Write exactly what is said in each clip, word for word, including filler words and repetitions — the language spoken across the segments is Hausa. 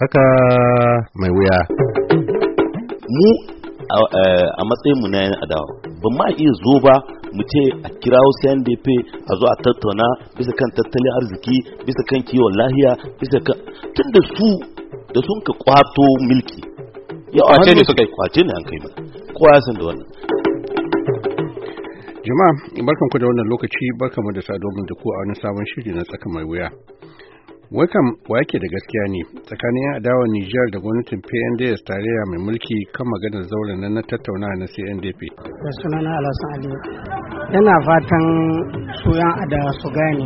Tsaka mai wuya. Mu a matsayin mu na yan adawa ba ma iya zo ba mu ce a kirawo C N D P a zo a tattauna bisa kan tattalin arziki, bisa kan kiwon lahiya, bisa kan tunda su da sun ka kwato milki ya kwace ne suka yi kwace ne an kai mana kowa san da wannan. Jama'a barkanku da wannan lokaci, barkanmu da saduwa da ku a wani sabon shiri na tsaka mai wuya. Wakan wa yake da gaskiya ne tsakanin yan adawar Nijar da gwamnatin P N D S tarayya mai mulki kan maganar zauren nan na tattaunawa na C N D P. Da sunana Alhassan Aliyu. Yana fatan su yan adawa su gane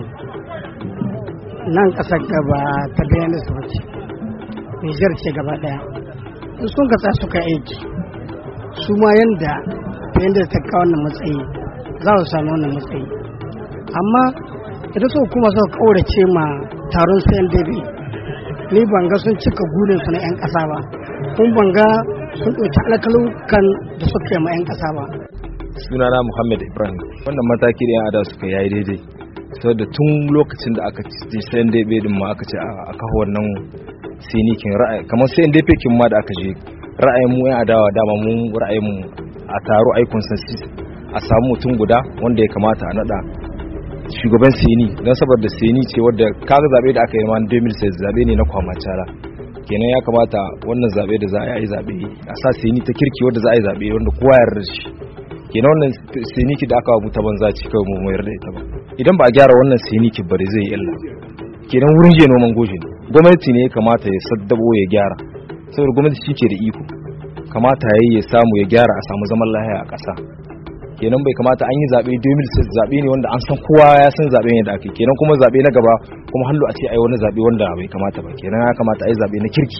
nan kasar gaba ta P N D S bace. Nijar ce gaba daya. In sun ka tsaya suka aiki su ma yanda P N D S ta kawo wannan matsayi za su samu wannan matsayi. Amma idan su kuma suka kaurace ma taron C N D P ni banga sun cika gurin su na yan kasa ba, kun banga sun ɗauki alƙalukan da suka yi ma yan kasa ba. Sunana Muhammad Ibrahim. Wannan mataki da yan ada suka yayi daidai saboda tun lokacin da aka ci C N D P din ma aka ce a kawo wannan sinikin ra'ayi kamar C N D P kin ma da aka je ra'ayin mu yan adawa dama mu ra'ayin mu a taro ai consensus a samu mutum guda wanda ya kamata a nada shugaban seni don saboda seni ce wadda kaga zabe da aka yi ma dubu biyu da shida zabe ne na kwamacala kenan ya kamata wannan zabe da za a yi zabe a sa seni ta kirki wadda za a yi zabe wanda kowa ya yarda shi kenan wannan seni ki da aka wa ta banza ci kawai mu yarda ita ba idan ba a gyara wannan seni ki bare zai yi illa kenan wurin je noman goje ne gwamnati ne ya kamata ya saddabo ya gyara saboda gwamnati shi ke da iko kamata yayi ya samu ya gyara a samu zaman lafiya a ƙasa kenan bai kamata an yi zaɓe dubu biyu da shida zaɓe ne wanda an san kowa ya san zaɓe ne da ake kenan kuma zaɓe na gaba kuma hallo a ce ai wani zaɓe wanda bai kamata ba kenan ya kamata ai zaɓe na kirki.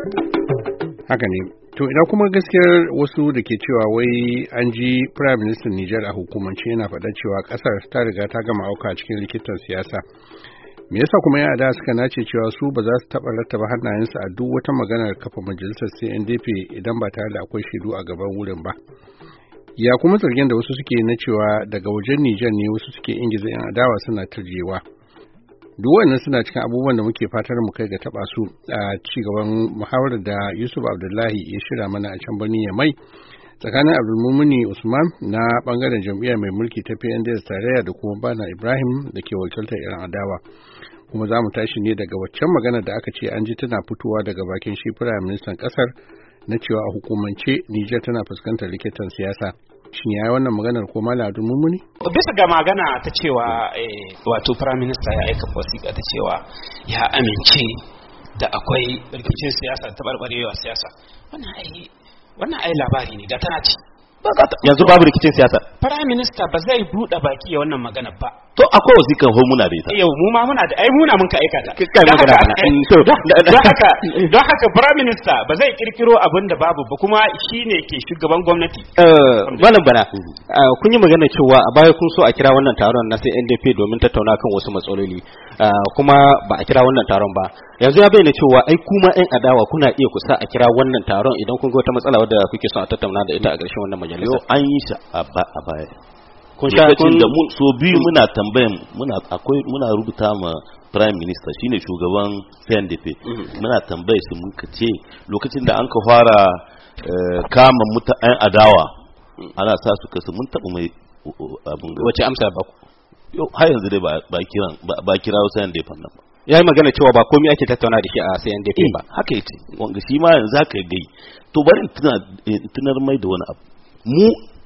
Haka ne. To ina kuma gaskiyar wasu da ke cewa wai an ji Prime Minister Nijar a hukumance yana faɗa cewa ƙasar ta riga ta gama auka cikin likitan siyasa. Me yasa kuma ya da suka nace cewa su ba za su taɓa rattaba hannayensu a duk wata maganar kafa majalisar C N D P idan ba tare da akwai shaidu a gaban wurin ba. Ya kuma zargin da wasu suke na cewa daga wajen Nijar ne wasu suke ingiza yan adawa suna turjewa. Duk wannan suna cikin abubuwan da muke fatar mu kai ga taba su a ci gaban muhawarar da Yusuf Abdullahi ya shirya mana a can birnin Yamai tsakanin Abdulmumuni Usman na bangaren jam'iyyar mai mulki ta P N D S tarayya da kuma Bana Ibrahim da ke wakiltar yan adawa. Kuma za mu tashi ne daga waccan magana da aka ce an ji tana fitowa daga bakin shi Firayim Ministan kasar na cewa a hukumance Nijar tana fuskantar likitan siyasa. Shin yayi wannan maganar ko Malam Abdul Mumuni? Bisa ga magana ta cewa wato Prime Minister ya aika wasiƙa ta cewa ya amince da akwai rikicin siyasa ta barbarewa siyasa. Wannan ai wannan ai labari ne da tana ci. Yanzu babu rikicin siyasa. Prime Minister ba zai buɗe baki ya wannan magana ba. To akwai wasiƙan ho muna da ita. Yau mu ma muna da ai muna mun ka aika ta. Kai magana bana. Don haka don haka Prime Minister ba zai kirkiro abin da babu ba kuma shine ke shugaban gwamnati. Eh malam bana kun yi magana cewa a baya kun so a kira wannan taron na C N D P domin tattauna kan wasu matsaloli kuma ba a kira wannan taron ba. Yanzu ya bayyana cewa ai kuma ƴan adawa kuna iya kusa a kira wannan taron idan kun ga wata matsala wadda kuke son a tattauna da ita a ƙarshen wannan majalisa. Yo an yi shi a baya. Kun sha kun da mun so biyu muna tambayan muna akwai muna rubuta ma Prime Minister shine shugaban C N D P. Muna tambaye shi muka ce lokacin da an ka fara kama muta ƴan adawa ana sa su kasu mun taɓa mai abun wace amsa ba ku? Yo har yanzu dai ba ba kiran ba kirawo C N D P nan ba. Ya yi magana cewa ba komai ake tattauna da shi a C N D P ba. Haka yace wanga shi ma yanzu haka ya gai. To bari tunar mai da wani abu. Mu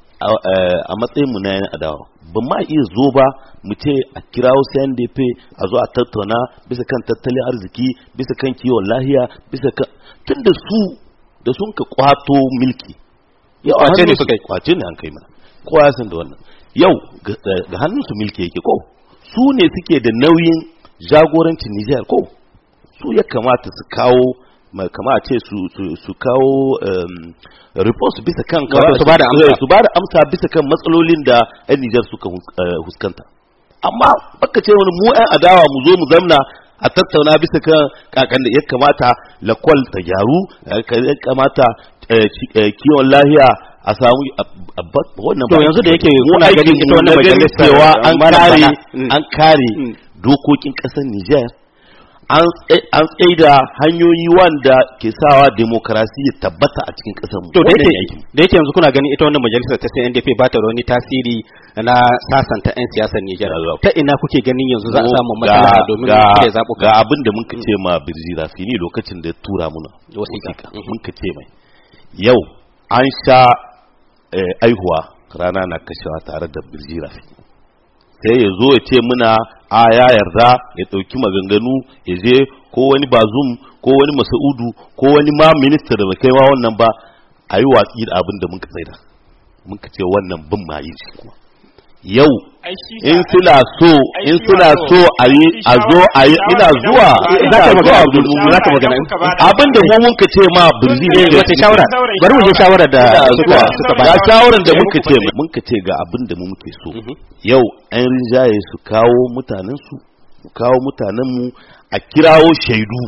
a matsayin mu na yan adawa ba ma iya zo ba mu ce a kirawo C N D P a zo a tattauna bisa kan tattalin arziki, bisa kan kiwon lahiya, bisa kan tunda su da sun ka kwato milki yau kwace ne suka yi kwace ne an kai mana kowa ya san da wannan yau ga hannun su milki yake ko su ne suke da nauyin jagorancin Nijar ko su ya kamata su kawo kama a ce su su kawo report bisa kan su ba da amsa su ba da amsa bisa kan matsalolin da ƴan Nijar suka huskanta amma baka ce wani mu ƴan adawa mu zo mu zamna a tattauna bisa kan kakan da ya kamata lakwal ta gyaru ya kamata kiwon lahiya a samu wannan to yanzu da yake muna ganin ita wannan majalisa an kare an kare dokokin kasar Niger an tsaida hanyoyi wanda ke sawa demokarasi ya tabbata a cikin ƙasar mu. To da yake da yake yanzu kuna gani ita wannan majalisar ta C N D P ba ta da wani tasiri na sasanta 'yan siyasar Nijar. Ta ina kuke ganin yanzu za a samu matsala domin ya zaɓo ga abin da mun ce ma Birji Rafini lokacin da ya tura muna wasiƙa mun ce mai yau an sha aihuwa rana na kashewa tare da Birji Rafini sai ya zo ya ce muna a ya yarda ya ɗauki maganganu ya je ko wani Bazum ko wani Masa'udu ko wani ma minista da bai kai ma wannan ba a yi watsi da abin da muka tsaida muka ce wannan bin ma yi shi kuma yau in suna so in suna so a yi a zo a yi ina zuwa za ka magana za ka magana abin da mu muka ce ma Birji ne wata shawara bari mu je shawara da suka suka ba shawaran da muka ce muka ce ga abin da mu muke so yau an rinjaye su kawo mutanen su kawo mutanen mu a kirawo shaidu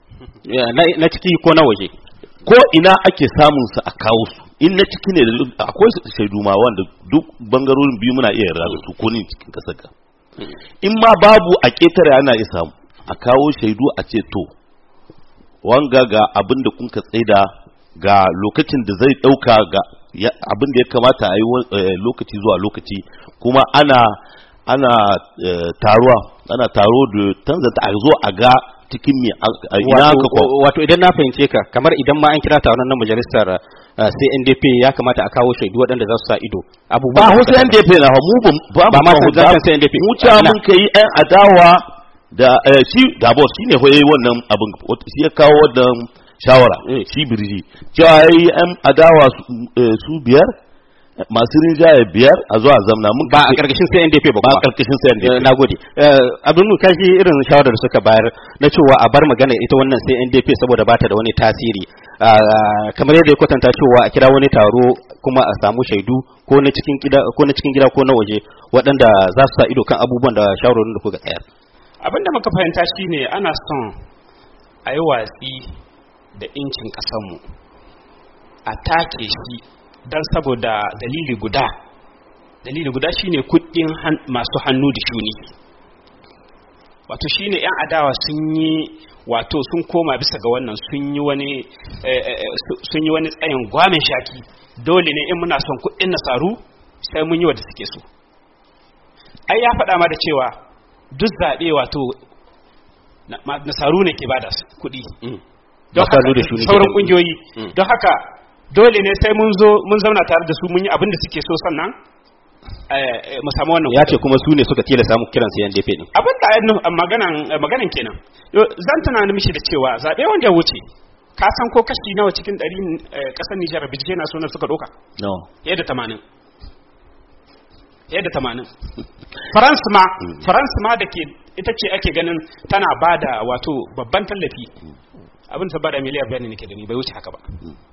na ciki ko na waje ko ina ake samun su a kawo su in na ciki ne akwai shaidu ma wanda duk bangarorin biyu muna iya yarda da su ko ni cikin kasar ka in ma babu a ketare ana iya samu a kawo shaidu a ce to wanga ga abin da kun ka tsaida ga lokacin da zai dauka ga abin da ya kamata a yi lokaci zuwa lokaci kuma ana ana taruwa ana taro da tanzanta a zo a ga cikin me ina ka wato idan na fahimce ka kamar idan ma an kira ta wannan majalisar C N D P ya kamata a kawo shaidu waɗanda za su sa ido abubuwa ba C N D P na mu ba ba ma zancen C N D P mu ta mun kai ɗan adawa da shi da boss shine hoye wannan abin shi ya kawo wannan shawara shi Birji cewa yayi ɗan adawa su biyar masu rinjaye biyar a zuwa zamna mun ba a karkashin C N D P ba ba a karkashin C N D P na gode abin kashi irin shawarar da suka bayar na cewa a bar magana ita wannan C N D P saboda ba ta da wani tasiri kamar yadda ya kwatanta cewa a kira wani taro kuma a samu shaidu ko na cikin gida ko na cikin gida ko na waje waɗanda za su sa ido kan abubuwan da shawarorin da kuka tsayar. Abin da muka fahimta shine ana son a yi watsi da incin ƙasarmu a take shi don saboda dalili guda dalili guda shine kuɗin masu hannu da shuni wato shine yan adawa sun yi wato sun koma bisa ga wannan sun yi wani sun yi wani tsayin gwamin shaki dole ne in muna son kuɗin nasaru sai mun yi wanda suke so ai ya faɗa ma da cewa duk zaɓe wato nasaru ne ke bada kuɗi don haka sauran ƙungiyoyi don haka dole ne sai mun zo mun zauna tare da su mun yi abin da suke so sannan mu samu wannan ya ce kuma su ne suka tilasta mu kiran su N D P din abin da maganan maganan kenan zan tana mishi da cewa zabe wanda ya wuce ka san ko kashi nawa cikin ɗari kasar Nijar bijje na sunan suka doka no yadda tamanin yadda tamanin France ma France ma dake ita ce ake ganin tana bada wato babban tallafi abin ta bada miliyar biyar ne nake da ni bai wuce haka ba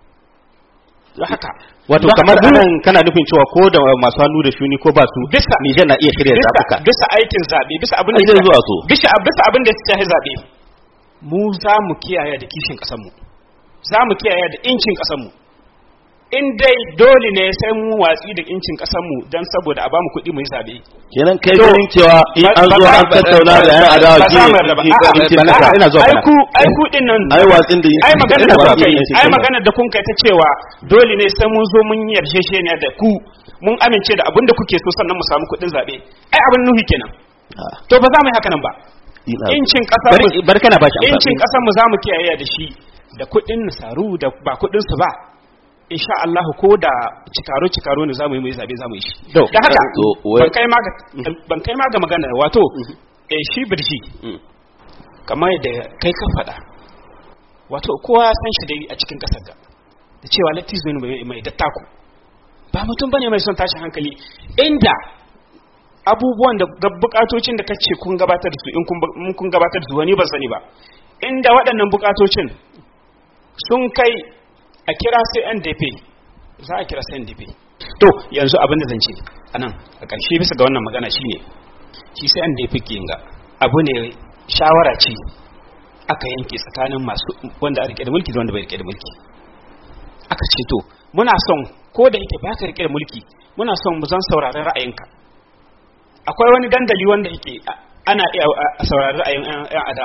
don haka wato kamar anan kana nufin cewa ko da masu hannu da shuni ko ba su Nijar na iya shirya zabuka bisa aikin zabe bisa abin da zai zuwa so bisa bisa abin da ya shafi zabe mu za mu kiyaye da kishin kasar mu za mu kiyaye da incin kasar mu in dai dole ne sai mu watsi da incin kasar mu dan saboda a bamu kuɗi mu yi zabe kenan kai ganin cewa in an zo an tattauna da yan adawa ke ina zuwa ai ku ai ku din nan ai watsin da ai magana da kun kai ai magana da kun kai ta cewa dole ne sai mun zo mun yi yarjejeniya da ku mun amince da abin da kuke so sannan mu samu kuɗin zabe ai abin nuhi kenan to ba za mu yi haka nan ba incin kasar mu bar kana bashi amfani incin kasar mu za mu kiyaye da shi da kuɗin nasaru da ba kuɗin su ba insha Allah ko da cikaro cikaro ne zamu yi mai zabe zamu yi shi da haka ban kai ma ga ban kai ma ga magana wato eh shi birshi kamar da kai ka fada wato kowa san shi dai a cikin kasar ga da cewa latizo ne mai dattako ba mutum bane mai son tashin hankali inda abubuwan da bukatocin da kace kun gabatar da su in kun kun gabatar da su wani ban sani ba inda waɗannan bukatocin sun kai a kira sai N D P za a kira sai N D P to yanzu abin da zan ce anan a ƙarshe bisa ga wannan magana shine shi sai N D P kinga abu ne shawara ce aka yanke tsakanin masu wanda a rike da mulki da wanda bai rike da mulki aka ce to muna son ko da yake baka rike da mulki muna son mu zan saurari ra'ayinka akwai wani dandali wanda yake ana iya saurari ra'ayin yan adawa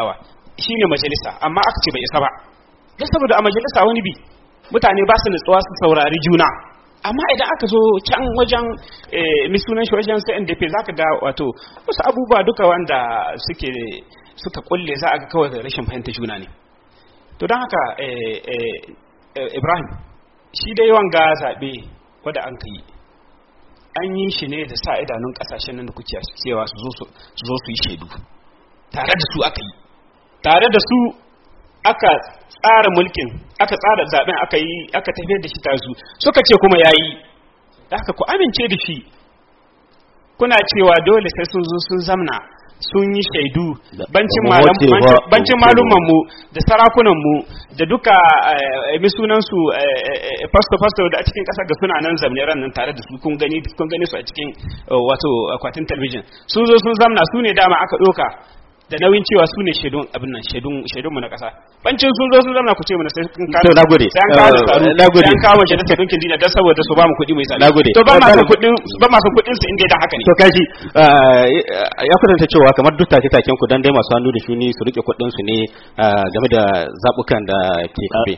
shine majalisa, amma aka ce bai isa ba don saboda a majalisa wani bi mutane ba su nutsuwa su saurari juna, amma idan aka zo can wajen misunan shi wajen sai N D P zaka ga wato wasu abubuwa duka wanda suke suka kulle za a ga kawai rashin fahimta juna ne. To don haka Ibrahim shi dai wanga zaɓe wadda an kai an yi shi ne da sa idanun ƙasashen nan da kuke cewa su zo su yi shaidu, tare da su aka yi, tare da su aka tsara mulkin, aka tsara zaɓen, aka yi aka tafiyar da shi tare su suka ce kuma yayi, da haka ku amince da shi. Kuna cewa dole sai sun zo sun zamna sun yi shaidu bancin malumman mu da sarakunan mu da duka misunan su fasto fasto da a cikin kasar ga suna nan zamne ran nan tare da su kun gani kun gani su a cikin wato akwatin talabijin sun zo sun zamna su ne dama aka doka da nauyin cewa su ne shaidun abin nan shaidun shaidun mu na kasa bancin sun zo sun zamna ku ce mu sai kun kawo to nagode nagode an kawo shi da dinkin dina dan saboda su ba mu kuɗi mai tsada nagode to ba ma san kuɗin ba ma san kuɗin su inda dan haka ne to kaji ya kudanta cewa kamar duk take taken ku dan dai masu hannu da shuni su rike kuɗin su ne game da zabukan da ke kafe.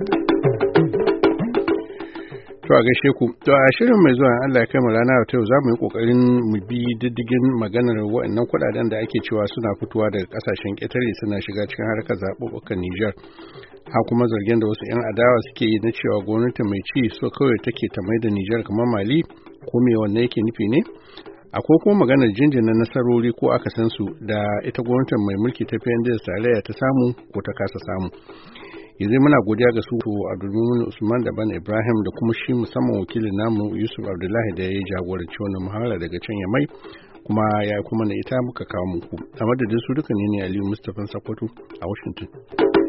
To a gaishe ku. To a shirin mai zuwa Allah ya kai mu rana ta yau za mu yi kokarin mu bi diddigin maganar waɗannan kuɗaɗen da ake cewa suna fitowa daga ƙasashen ƙetare suna shiga cikin harkar zaɓuɓɓukan Nijar. Ha kuma zargin da wasu 'yan adawa suke yi na cewa gwamnati mai ci so kawai take ta mai da Nijar kamar Mali, ko me wannan yake nufi ne? Akwai kuma maganar jinjina nasarori ko akasin su da ita gwamnatin mai mulki ta P N D S tarayya ta samu ko ta kasa samu. Yanzu muna godiya ga su Abdulmumin Usman da Bana Ibrahim da kuma shi musamman wakilin namu Yusuf Abdullahi da ya yi jagoranci wannan muhawara daga can Yamai, kuma ya kuma na ita muka kawo muku. A madadin su duka ne ne Aliyu Mustapha Sakwato a Washington.